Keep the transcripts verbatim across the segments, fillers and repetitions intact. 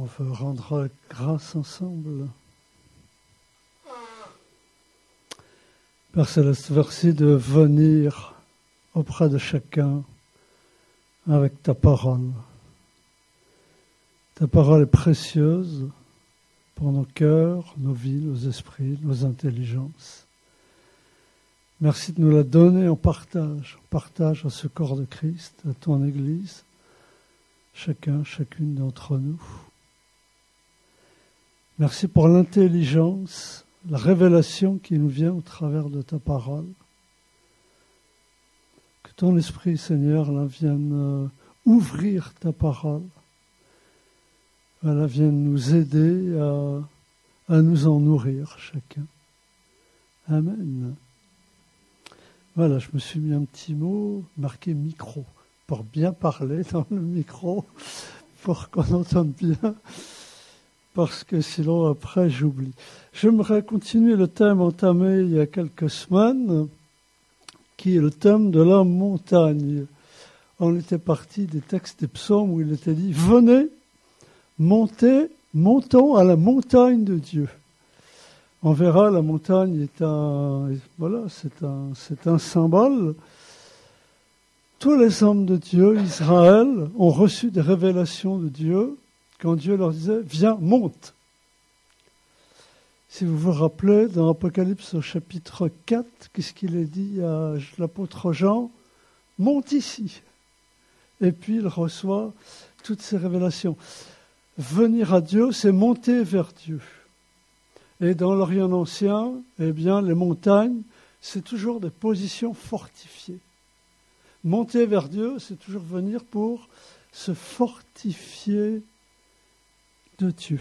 On veut rendre grâce ensemble. Père Céleste, merci de venir auprès de chacun avec ta parole. Ta parole est précieuse pour nos cœurs, nos vies, nos esprits, nos intelligences. Merci de nous la donner en partage, en partage à ce corps de Christ, à ton Église, chacun, chacune d'entre nous. Merci pour l'intelligence, la révélation qui nous vient au travers de ta parole. Que ton Esprit, Seigneur, là, vienne ouvrir ta parole. Elle vienne nous aider à, à nous en nourrir, chacun. Amen. Voilà, je me suis mis un petit mot marqué micro, pour bien parler dans le micro, pour qu'on entende bien. Parce que sinon, après, j'oublie. J'aimerais continuer le thème entamé il y a quelques semaines, qui est le thème de la montagne. On était parti des textes des psaumes où il était dit « Venez, montez, montons à la montagne de Dieu ». On verra, la montagne est un, voilà, c'est un, c'est un symbole. Tous les hommes de Dieu, Israël, ont reçu des révélations de Dieu, quand Dieu leur disait « Viens, monte ». Si vous vous rappelez, dans Apocalypse au chapitre quatre, qu'est-ce qu'il est dit à l'apôtre Jean ? « Monte ici ». Et puis il reçoit toutes ces révélations. Venir à Dieu, c'est monter vers Dieu. Et dans l'Orient ancien, eh bien, les montagnes, c'est toujours des positions fortifiées. Monter vers Dieu, c'est toujours venir pour se fortifier de Dieu.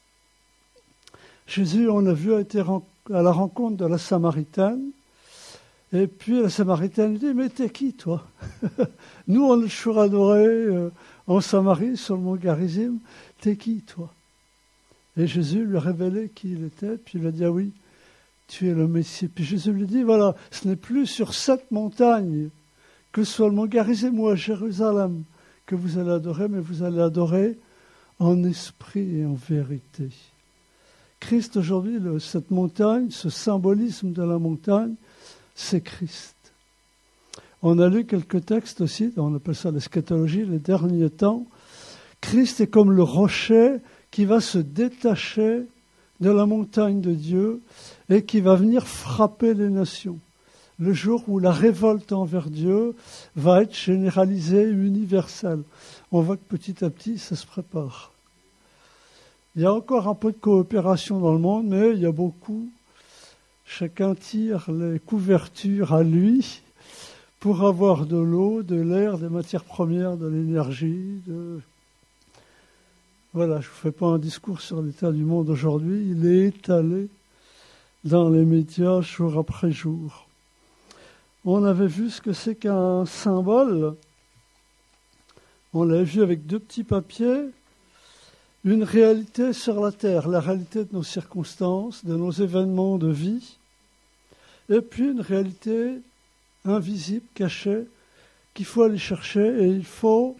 Jésus, on l'a vu, a été à la rencontre de la Samaritaine. Et puis la Samaritaine lui dit, mais t'es qui, toi ? Nous, on est toujours adorés euh, en Samarie, sur le mont Garizim. T'es qui, toi ? Et Jésus lui a révélé qui il était. Puis il a dit, ah oui, tu es le Messie. Puis Jésus lui dit, voilà, ce n'est plus sur cette montagne, que ce soit le mont Garizim ou à Jérusalem, que vous allez adorer, mais vous allez adorer en esprit et en vérité. Christ, aujourd'hui, le, cette montagne, ce symbolisme de la montagne, c'est Christ. On a lu quelques textes aussi, on appelle ça l'eschatologie, les derniers temps. Christ est comme le rocher qui va se détacher de la montagne de Dieu et qui va venir frapper les nations. Le jour où la révolte envers Dieu va être généralisée, universelle. On voit que petit à petit, ça se prépare. Il y a encore un peu de coopération dans le monde, mais il y a beaucoup. Chacun tire les couvertures à lui pour avoir de l'eau, de l'air, des matières premières, de l'énergie. De... Voilà, je ne vous fais pas un discours sur l'état du monde aujourd'hui. Il est étalé dans les médias jour après jour. On avait vu ce que c'est qu'un symbole. On l'avait vu avec deux petits papiers. Une réalité sur la terre, la réalité de nos circonstances, de nos événements de vie, et puis une réalité invisible, cachée, qu'il faut aller chercher, et il faut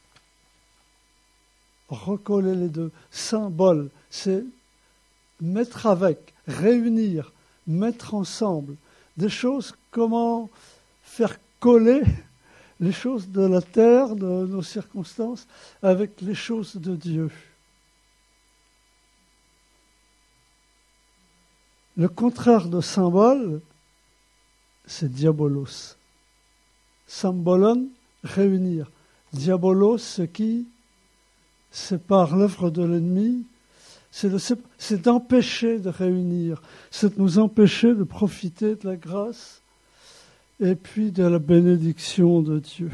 recoller les deux. Symbole, c'est mettre avec, réunir, mettre ensemble des choses, comment faire coller les choses de la terre, de nos circonstances, avec les choses de Dieu. Le contraire de symbole, c'est diabolos. Symbolon, réunir. Diabolos, ce qui sépare l'œuvre de l'ennemi, c'est, de, c'est d'empêcher de réunir, c'est de nous empêcher de profiter de la grâce et puis de la bénédiction de Dieu.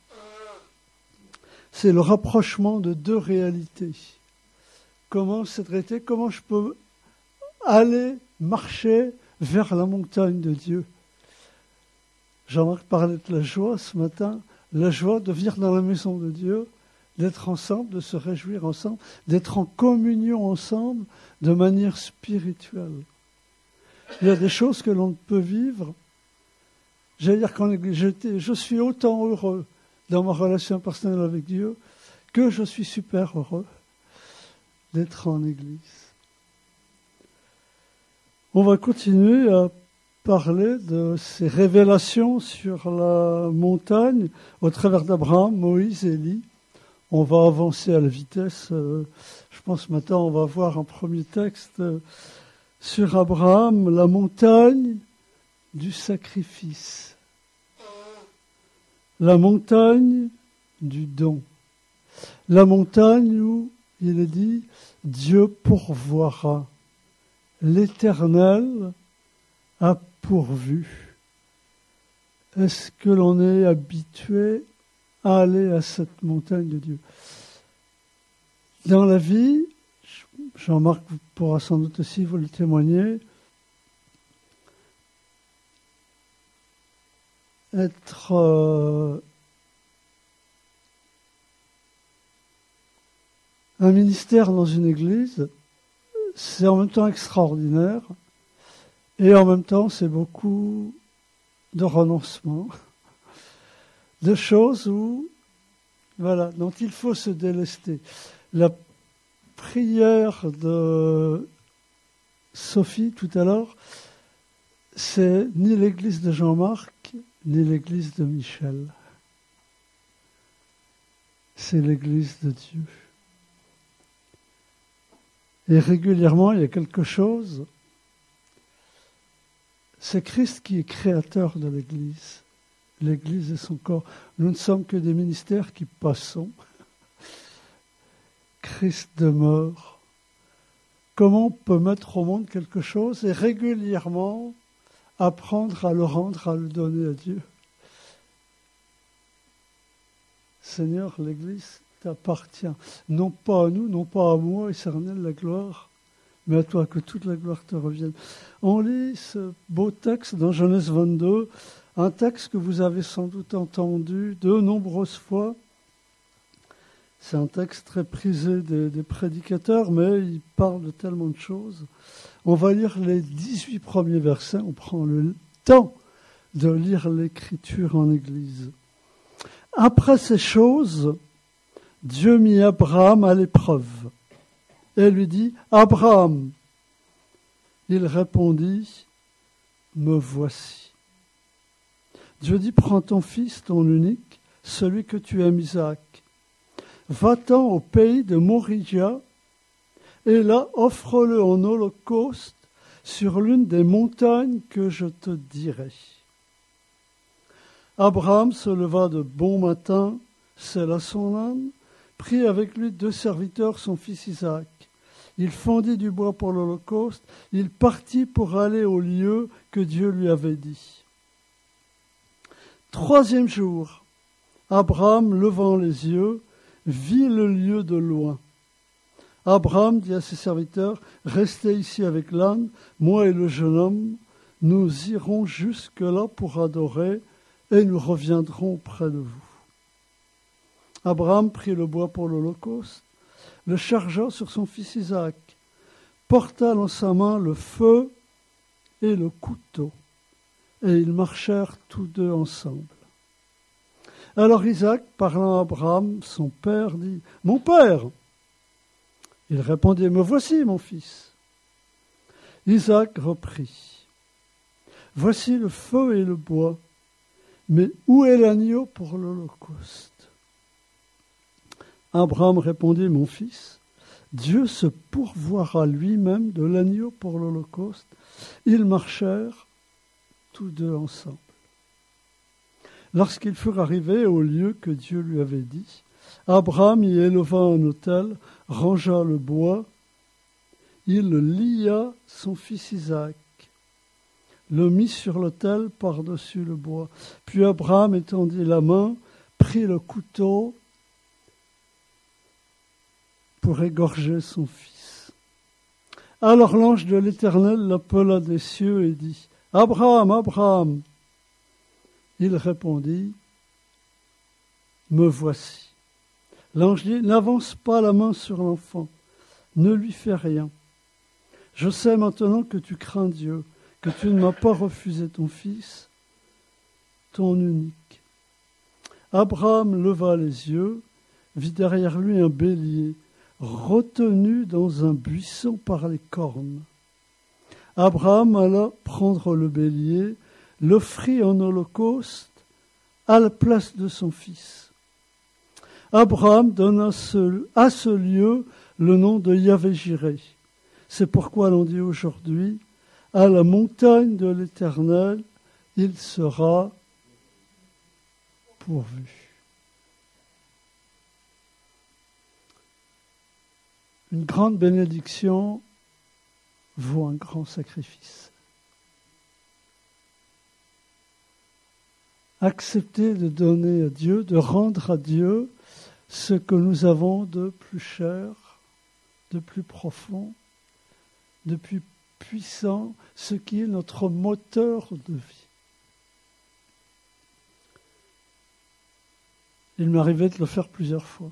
C'est le rapprochement de deux réalités. Comment cette réalité, comment je peux aller marcher vers la montagne de Dieu. Jean-Marc parlait de la joie ce matin, la joie de venir dans la maison de Dieu, d'être ensemble, de se réjouir ensemble, d'être en communion ensemble de manière spirituelle. Il y a des choses que l'on ne peut vivre. J'allais dire quand j'étais, je suis autant heureux dans ma relation personnelle avec Dieu que je suis super heureux d'être en Église. On va continuer à parler de ces révélations sur la montagne au travers d'Abraham, Moïse et Élie. On va avancer à la vitesse. Je pense maintenant on va voir un premier texte sur Abraham, la montagne du sacrifice. La montagne du don. La montagne où il est dit Dieu pourvoira. L'Éternel a pourvu. Est-ce que l'on est habitué à aller à cette montagne de Dieu? Dans la vie, Jean-Marc pourra sans doute aussi vous le témoigner, être euh, un ministère dans une église, c'est en même temps extraordinaire et en même temps c'est beaucoup de renoncement, de choses où, voilà, dont il faut se délester. La prière de Sophie tout à l'heure, c'est ni l'église de Jean-Marc, ni l'église de Michel. C'est l'église de Dieu. Et régulièrement, il y a quelque chose. C'est Christ qui est créateur de l'Église. L'Église est son corps. Nous ne sommes que des ministères qui passons. Christ demeure. Comment on peut mettre au monde quelque chose et régulièrement apprendre à le rendre, à le donner à Dieu? Seigneur, l'Église t'appartient, non pas à nous, non pas à moi, éternel, la gloire, mais à toi, que toute la gloire te revienne. On lit ce beau texte dans Genèse vingt-deux, un texte que vous avez sans doute entendu de nombreuses fois. C'est un texte très prisé des, des prédicateurs, mais il parle de tellement de choses. On va lire les dix-huit premiers versets, on prend le temps de lire l'Écriture en Église. Après ces choses, Dieu mit Abraham à l'épreuve et lui dit « Abraham !» Il répondit « Me voici. » Dieu dit « Prends ton fils, ton unique, celui que tu aimes, Isaac. Va-t'en au pays de Moria et là offre-le en holocauste sur l'une des montagnes que je te dirai. » Abraham se leva de bon matin, sella son âne, prit avec lui deux serviteurs, son fils Isaac. Il fendit du bois pour l'holocauste, il partit pour aller au lieu que Dieu lui avait dit. Troisième jour, Abraham, levant les yeux, vit le lieu de loin. Abraham dit à ses serviteurs, « Restez ici avec l'âne, moi et le jeune homme, nous irons jusque-là pour adorer, et nous reviendrons auprès de vous. » Abraham prit le bois pour l'holocauste, le chargea sur son fils Isaac, porta dans sa main le feu et le couteau, et ils marchèrent tous deux ensemble. Alors Isaac, parlant à Abraham, son père, dit « Mon père !» Il répondit « Me voici, mon fils. » Isaac reprit « Voici le feu et le bois, mais où est l'agneau pour l'holocauste ?» Abraham répondit, « Mon fils, Dieu se pourvoira lui-même de l'agneau pour l'holocauste. » Ils marchèrent tous deux ensemble. Lorsqu'ils furent arrivés au lieu que Dieu lui avait dit, Abraham y éleva un autel, rangea le bois, il lia son fils Isaac, le mit sur l'autel par-dessus le bois. Puis Abraham étendit la main, prit le couteau pour égorger son fils. Alors l'ange de l'Éternel l'appela des cieux et dit « Abraham, Abraham !» Il répondit « Me voici. » L'ange dit « N'avance pas la main sur l'enfant, ne lui fais rien. Je sais maintenant que tu crains Dieu, que tu ne m'as pas refusé ton fils, ton unique. » Abraham leva les yeux, vit derrière lui un bélier, retenu dans un buisson par les cornes. Abraham alla prendre le bélier, l'offrit en holocauste à la place de son fils. Abraham donna ce, à ce lieu le nom de Yahvé-Jiré. C'est pourquoi l'on dit aujourd'hui, à la montagne de l'Éternel, il sera pourvu. Une grande bénédiction vaut un grand sacrifice. Accepter de donner à Dieu, de rendre à Dieu ce que nous avons de plus cher, de plus profond, de plus puissant, ce qui est notre moteur de vie. Il m'arrivait de le faire plusieurs fois.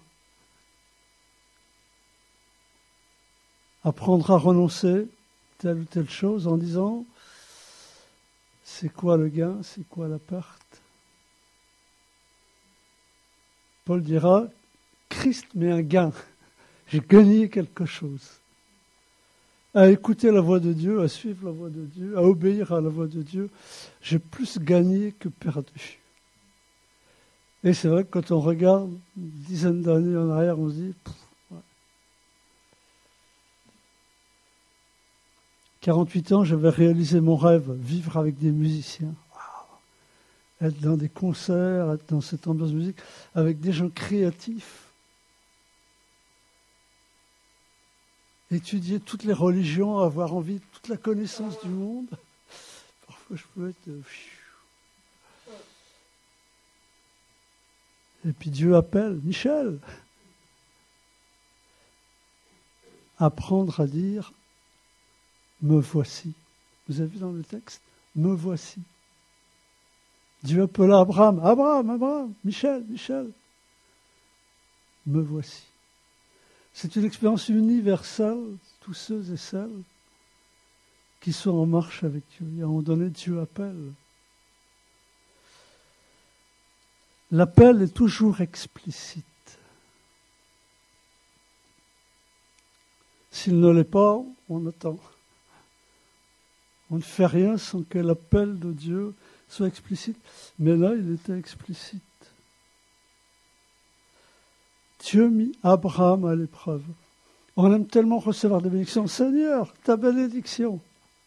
Apprendre à renoncer telle ou telle chose en disant c'est quoi le gain, c'est quoi la perte. Paul dira Christ met un gain, j'ai gagné quelque chose. À écouter la voix de Dieu, à suivre la voix de Dieu, à obéir à la voix de Dieu, j'ai plus gagné que perdu. Et c'est vrai que quand on regarde une dizaine d'années en arrière, on se dit pff, ouais. quarante-huit ans, j'avais réalisé mon rêve, vivre avec des musiciens. Wow. Être dans des concerts, être dans cette ambiance de musique, avec des gens créatifs. Étudier toutes les religions, avoir envie de toute la connaissance du monde. Parfois, je peux être... Et puis Dieu appelle, Michel, apprendre à dire, me voici. Vous avez vu dans le texte, me voici. Dieu appela Abraham, Abraham, Abraham, Michel, Michel, me voici. C'est une expérience universelle, tous ceux et celles qui sont en marche avec Dieu. Et à un moment donné, Dieu appelle. L'appel est toujours explicite. S'il ne l'est pas, on attend. On ne fait rien sans que l'appel de Dieu soit explicite. Mais là, il était explicite. Dieu mit Abraham à l'épreuve. On aime tellement recevoir des bénédictions. Seigneur, ta bénédiction.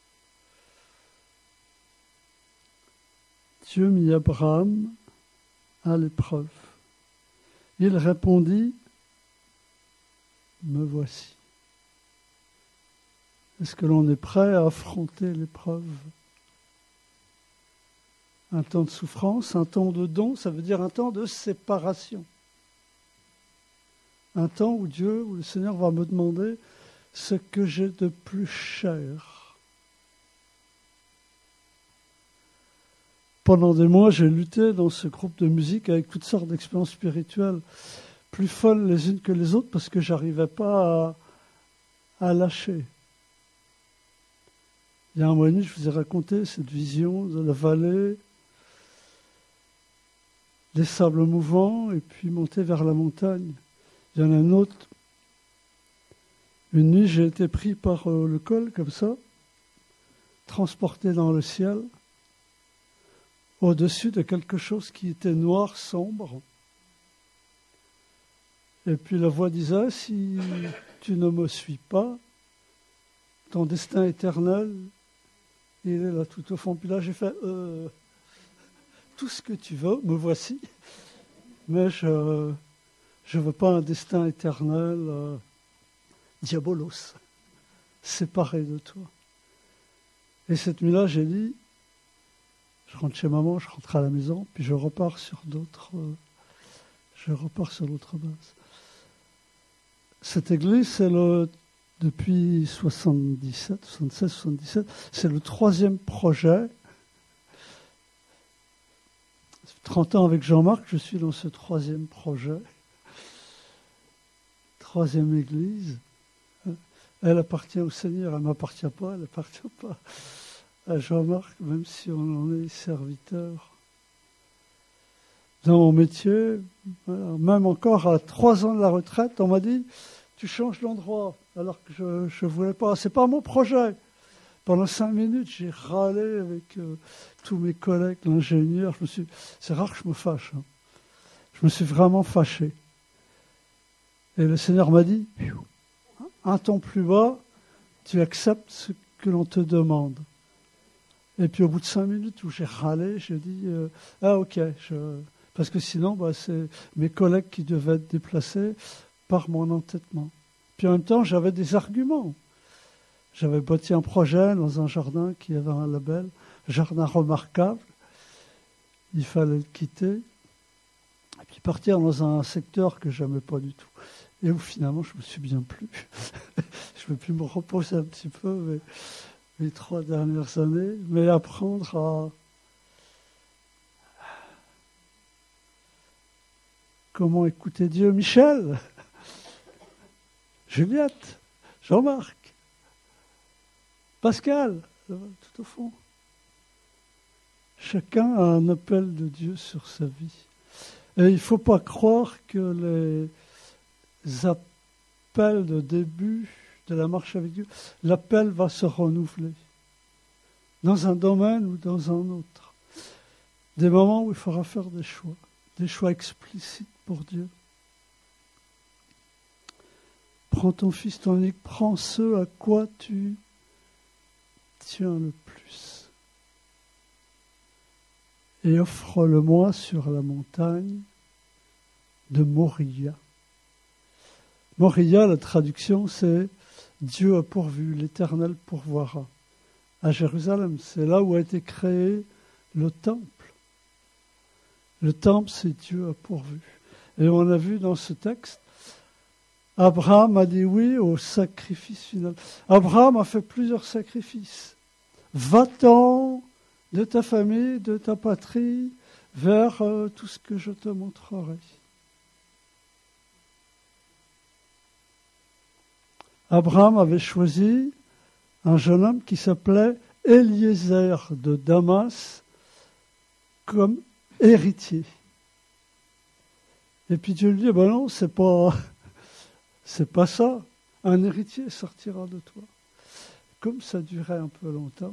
Dieu mit Abraham à l'épreuve. Il répondit, me voici. Est-ce que l'on est prêt à affronter l'épreuve? Un temps de souffrance, un temps de don, ça veut dire un temps de séparation. Un temps où Dieu, où le Seigneur va me demander ce que j'ai de plus cher. Pendant des mois, j'ai lutté dans ce groupe de musique avec toutes sortes d'expériences spirituelles, plus folles les unes que les autres, parce que je n'arrivais pas à, à lâcher. Il y a un mois et demi, je vous ai raconté cette vision de la vallée, des sables mouvants, et puis monter vers la montagne. Il y en a un autre. Une nuit, j'ai été pris par euh, le col, comme ça, transporté dans le ciel, au-dessus de quelque chose qui était noir, sombre. Et puis la voix disait, si tu ne me suis pas, ton destin éternel, il est là tout au fond. Puis là, j'ai fait, euh, tout ce que tu veux, me voici, mais je... Je ne veux pas un destin éternel, euh, diabolos, séparé de toi. Et cette nuit-là, j'ai dit, je rentre chez maman, je rentre à la maison, puis je repars sur d'autres, euh, je repars sur l'autre base. Cette église, c'est le, depuis soixante-dix-sept, soixante-seize, soixante-dix-sept, c'est le troisième projet. Ça fait trente ans avec Jean-Marc, je suis dans ce troisième projet. Troisième église, elle appartient au Seigneur, elle ne m'appartient pas, elle n'appartient pas à Jean-Marc, même si on en est serviteur. Dans mon métier, voilà, même encore à trois ans de la retraite, on m'a dit, tu changes d'endroit, alors que je ne voulais pas. C'est pas mon projet. Pendant cinq minutes, j'ai râlé avec euh, tous mes collègues, l'ingénieur. Je me suis... C'est rare que je me fâche. Hein. Je me suis vraiment fâché. Et le Seigneur m'a dit, un ton plus bas, tu acceptes ce que l'on te demande. Et puis au bout de cinq minutes où j'ai râlé, j'ai dit, euh, ah ok, je... parce que sinon, bah, c'est mes collègues qui devaient être déplacés par mon entêtement. Puis en même temps, j'avais des arguments. J'avais bâti un projet dans un jardin qui avait un label, jardin remarquable. Il fallait le quitter. Et puis partir dans un secteur que je n'aimais pas du tout. Et où finalement, je me suis bien plu. Je vais plus me reposer un petit peu mais, les trois dernières années, mais apprendre à comment écouter Dieu. Michel, Juliette, Jean-Marc, Pascal, tout au fond. Chacun a un appel de Dieu sur sa vie. Et il ne faut pas croire que les appels de début de la marche avec Dieu, l'appel va se renouveler dans un domaine ou dans un autre. Des moments où il faudra faire des choix, des choix explicites pour Dieu. Prends ton fils, ton unique, prends ce à quoi tu tiens le plus et offre-le-moi sur la montagne de Moriah. Moriah, la traduction, c'est Dieu a pourvu, l'Éternel pourvoira. À Jérusalem, c'est là où a été créé le temple. Le temple, c'est Dieu a pourvu. Et on a vu dans ce texte, Abraham a dit oui au sacrifice final. Abraham a fait plusieurs sacrifices. Va-t'en de ta famille, de ta patrie, vers euh, tout ce que je te montrerai. Abraham avait choisi un jeune homme qui s'appelait Eliezer de Damas comme héritier. Et puis Dieu lui dit, ben non, c'est pas, c'est pas ça. Un héritier sortira de toi. Comme ça durait un peu longtemps,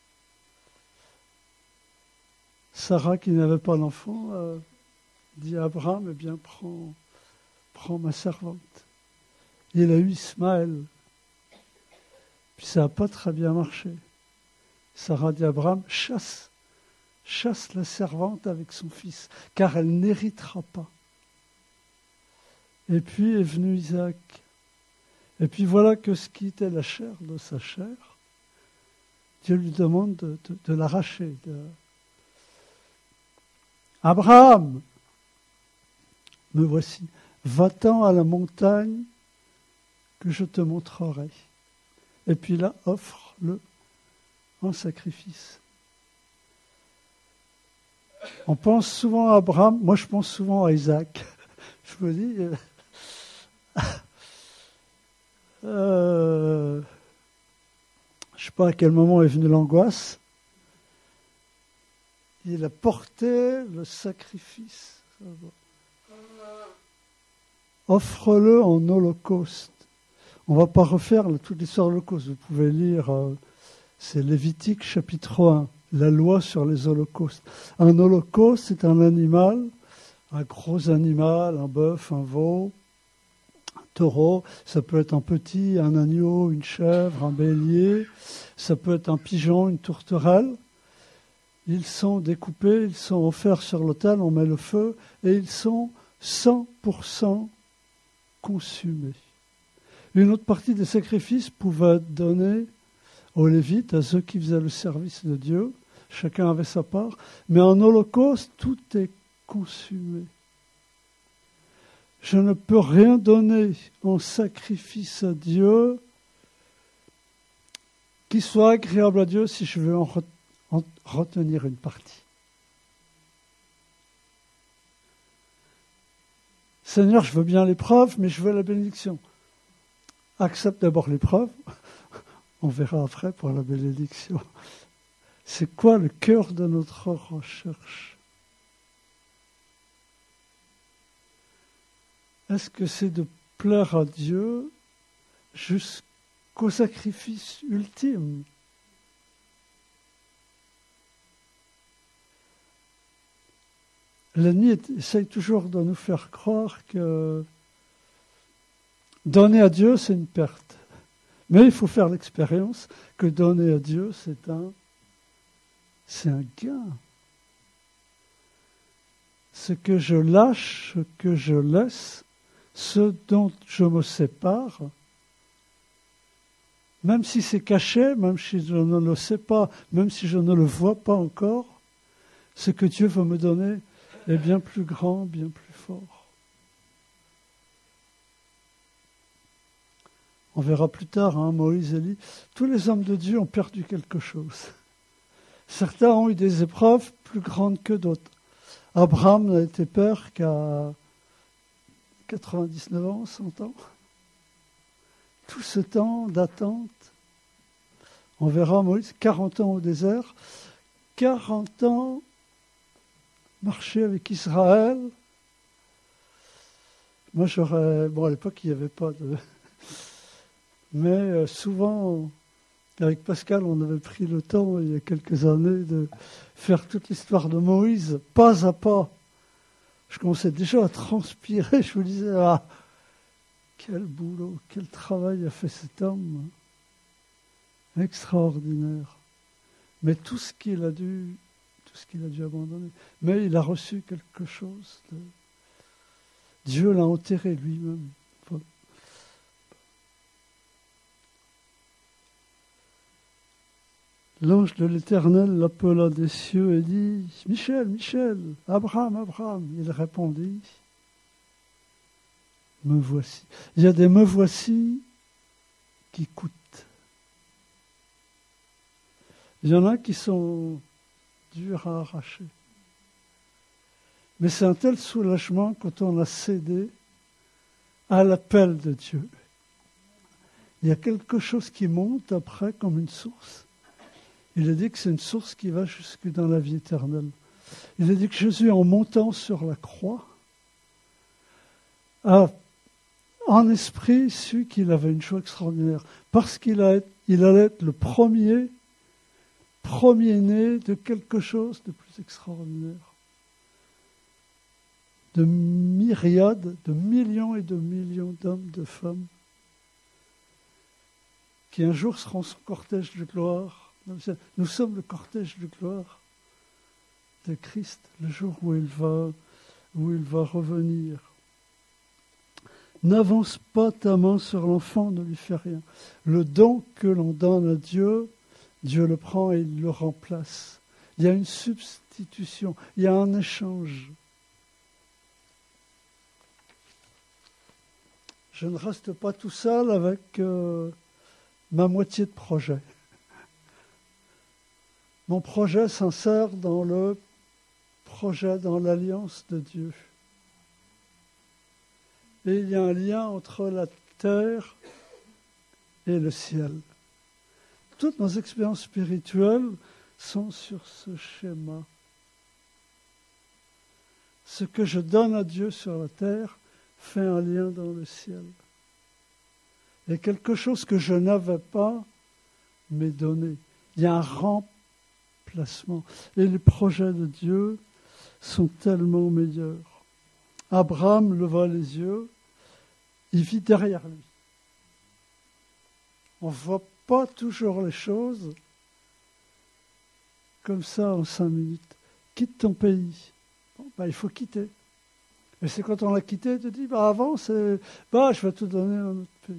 Sarah, qui n'avait pas d'enfant, euh, dit à Abraham, eh bien, prends, prends ma servante. Il a eu Ismaël. Puis ça n'a pas très bien marché. Sarah dit à Abraham, chasse, chasse la servante avec son fils, car elle n'héritera pas. Et puis est venu Isaac. Et puis voilà que ce qui était la chair de sa chair, Dieu lui demande de, de, de l'arracher. De... Abraham, me voici, va-t'en à la montagne que je te montrerai. Et puis là, offre-le en sacrifice. On pense souvent à Abraham, moi je pense souvent à Isaac. Je me dis, euh, euh, je ne sais pas à quel moment est venue l'angoisse. Il a porté le sacrifice. Offre-le en holocauste. On ne va pas refaire toute l'histoire de l'holocauste. Vous pouvez lire, euh, c'est Lévitique chapitre un, la loi sur les holocaustes. Un holocauste, c'est un animal, un gros animal, un bœuf, un veau, un taureau. Ça peut être un petit, un agneau, une chèvre, un bélier. Ça peut être un pigeon, une tourterelle. Ils sont découpés, ils sont offerts sur l'autel, on met le feu, et ils sont cent pour cent consumés. Une autre partie des sacrifices pouvait être donnée aux Lévites, à ceux qui faisaient le service de Dieu. Chacun avait sa part. Mais en holocauste, tout est consumé. Je ne peux rien donner en sacrifice à Dieu qui soit agréable à Dieu si je veux en retenir. En retenir une partie. Seigneur, je veux bien l'épreuve, mais je veux la bénédiction. Accepte d'abord l'épreuve, on verra après pour la bénédiction. C'est quoi le cœur de notre recherche? Est-ce que c'est de plaire à Dieu jusqu'au sacrifice ultime. L'ennemi essaye toujours de nous faire croire que donner à Dieu, c'est une perte. Mais il faut faire l'expérience que donner à Dieu, c'est un, c'est un gain. Ce que je lâche, ce que je laisse, ce dont je me sépare, même si c'est caché, même si je ne le sais pas, même si je ne le vois pas encore, ce que Dieu veut me donner est bien plus grand, bien plus fort. On verra plus tard, hein, Moïse, Élie, tous les hommes de Dieu ont perdu quelque chose. Certains ont eu des épreuves plus grandes que d'autres. Abraham n'a été père qu'à quatre-vingt-dix-neuf ans, cent ans. Tout ce temps d'attente. On verra Moïse, quarante ans au désert, quarante ans marcher avec Israël. Moi, j'aurais... Bon, à l'époque, il n'y avait pas de... Mais euh, souvent, avec Pascal, on avait pris le temps, il y a quelques années, de faire toute l'histoire de Moïse, pas à pas. Je commençais déjà à transpirer, je me disais, ah, quel boulot, quel travail a fait cet homme. Extraordinaire. Mais tout ce qu'il a dû, tout ce qu'il a dû abandonner. Mais il a reçu quelque chose. De... Dieu l'a enterré lui-même. Enfin, l'ange de l'Éternel l'appela des cieux et dit « Michel, Michel, Abraham, Abraham !» Il répondit « Me voici. » Il y a des « me voici » qui coûtent. Il y en a qui sont durs à arracher. Mais c'est un tel soulagement quand on a cédé à l'appel de Dieu. Il y a quelque chose qui monte après comme une source. Il est dit que c'est une source qui va jusque dans la vie éternelle. Il est dit que Jésus, en montant sur la croix, a en esprit su qu'il avait une joie extraordinaire, parce qu'il a, il allait être le premier, premier-né de quelque chose de plus extraordinaire. De myriades, de millions et de millions d'hommes, de femmes, qui un jour seront son cortège de gloire. Nous sommes le cortège de gloire de Christ, le jour où il va, où il va revenir. N'avance pas ta main sur l'enfant, ne lui fais rien. Le don que l'on donne à Dieu, Dieu le prend et il le remplace. Il y a une substitution, il y a un échange. Je ne reste pas tout seul avec euh, ma moitié de projet. Mon projet s'insère dans le projet, dans l'alliance de Dieu. Et il y a un lien entre la terre et le ciel. Toutes nos expériences spirituelles sont sur ce schéma. Ce que je donne à Dieu sur la terre fait un lien dans le ciel. Et quelque chose que je n'avais pas m'est donné. Il y a un remplacement. Et les projets de Dieu sont tellement meilleurs. Abraham leva les yeux, il vit derrière lui. On ne voit pas toujours les choses comme ça en cinq minutes. Quitte ton pays. Bon, ben, il faut quitter. Et c'est quand on l'a quitté, tu te dis, bah, avant, c'est, bah, je vais te donner un autre pays.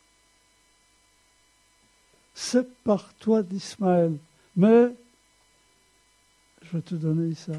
Sépare-toi d'Ismaël, mais je vais te donner Isaac.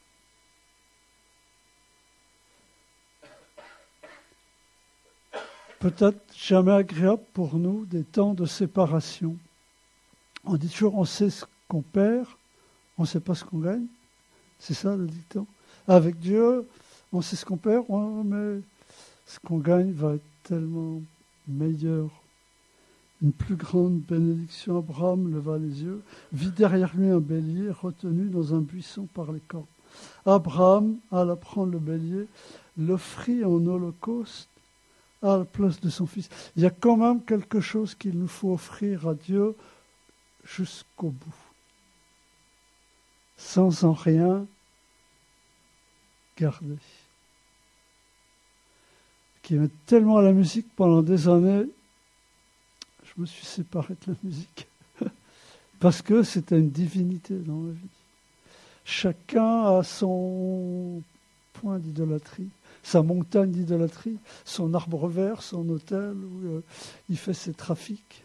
Peut-être jamais agréable pour nous des temps de séparation. On dit toujours, on sait ce qu'on perd, on ne sait pas ce qu'on gagne. C'est ça le dicton. Avec Dieu, on sait ce qu'on perd, mais ce qu'on gagne va être tellement meilleur. Une plus grande bénédiction. Abraham leva les yeux, vit derrière lui un bélier retenu dans un buisson par les cornes. Abraham alla prendre le bélier, l'offrit en holocauste à la place de son Fils. Il y a quand même quelque chose qu'il nous faut offrir à Dieu jusqu'au bout, sans en rien garder. Qui aimait tellement la musique pendant des années, je me suis séparé de la musique. Parce que c'était une divinité dans ma vie. Chacun a son point d'idolâtrie, sa montagne d'idolâtrie, son arbre vert, son hôtel où euh, il fait ses trafics.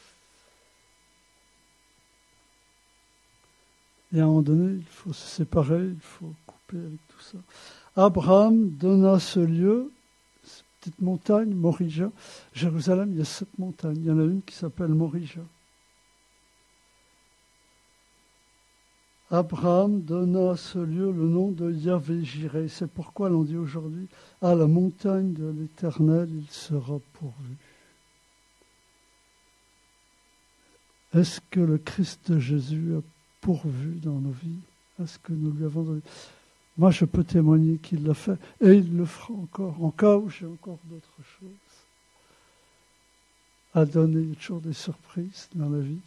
Et à un moment donné, il faut se séparer, il faut couper avec tout ça. Abraham donna ce lieu, cette petite montagne, Morija. Jérusalem, il y a sept montagnes. Il y en a une qui s'appelle Morija. Abraham donna à ce lieu le nom de Yahvé-Jiré. C'est pourquoi l'on dit aujourd'hui, à la montagne de l'Éternel, il sera pourvu. Est-ce que le Christ Jésus a pourvu dans nos vies? Est-ce que nous lui avons donné? Moi, je peux témoigner qu'il l'a fait, et il le fera encore, en cas où j'ai encore d'autres choses à donner. Il y a toujours des surprises dans la vie.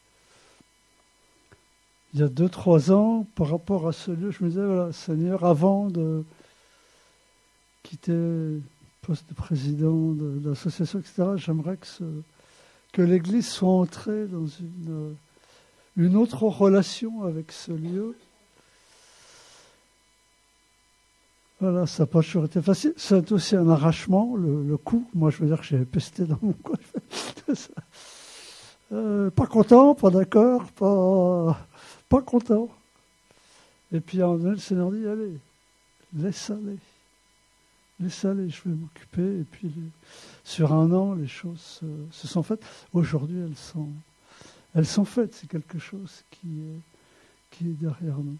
Il y a deux, trois ans, par rapport à ce lieu, je me disais, voilà, Seigneur, avant de quitter le poste de président de, de l'association, et cetera, j'aimerais que, ce, que l'Église soit entrée dans une, une autre relation avec ce lieu. Voilà, ça n'a pas toujours été facile. C'est aussi un arrachement, le, le coup. Moi, je veux dire que j'avais pesté dans mon coin. euh, pas content, pas d'accord, pas... Pas content. Et puis à un moment donné, le Seigneur dit, allez, laisse aller. Laisse aller, je vais m'occuper. Et puis les, sur un an, les choses se, se sont faites. Aujourd'hui, elles sont, elles sont faites. C'est quelque chose qui est, qui est derrière nous.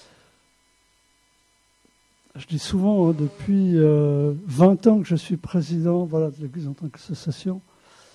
Je dis souvent, hein, depuis euh, vingt ans que je suis président voilà, de l'Église en tant qu'association,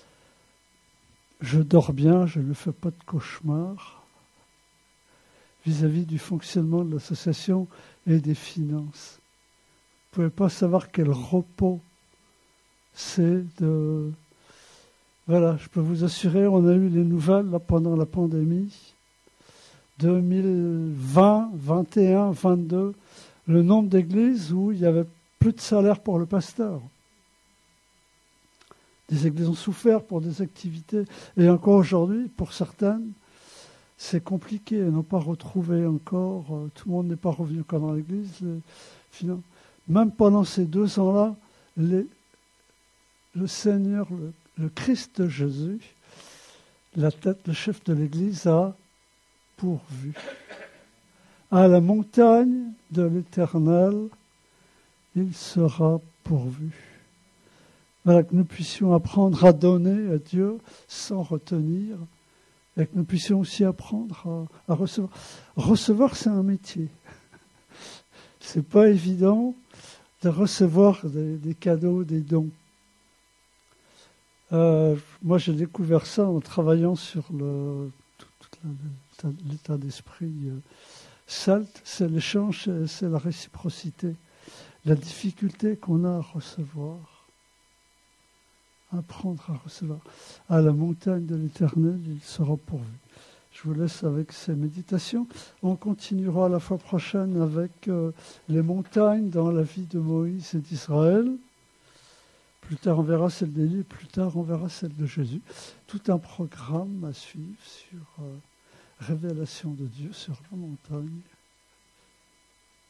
je dors bien, je ne fais pas de cauchemar vis-à-vis du fonctionnement de l'association et des finances. Vous ne pouvez pas savoir quel repos c'est de... Voilà, je peux vous assurer, on a eu les nouvelles là, pendant la pandémie. deux mille vingt, vingt et un, vingt-deux, le nombre d'églises où il n'y avait plus de salaire pour le pasteur. Des églises ont souffert pour des activités. Et encore aujourd'hui, pour certaines, c'est compliqué, elles n'ont pas retrouvé encore, euh, tout le monde n'est pas revenu encore dans l'église. Les, même pendant ces deux ans-là, les, le Seigneur, le, le Christ Jésus, la tête, le chef de l'église, a pourvu. À la montagne de l'Éternel, il sera pourvu. Voilà, que nous puissions apprendre à donner à Dieu sans retenir, et que nous puissions aussi apprendre à, à recevoir. Recevoir, c'est un métier. C'est pas évident de recevoir des, des cadeaux, des dons. Euh, moi, j'ai découvert ça en travaillant sur le, tout, tout l'état, l'état d'esprit euh, celte. C'est l'échange, c'est, c'est la réciprocité. La difficulté qu'on a à recevoir. Apprendre à recevoir. À la montagne de l'Éternel, il sera pourvu. Je vous laisse avec ces méditations. On continuera la fois prochaine avec euh, les montagnes dans la vie de Moïse et d'Israël. Plus tard, on verra celle d'Élie. Plus tard, on verra celle de Jésus. Tout un programme à suivre sur euh, révélation de Dieu sur la montagne.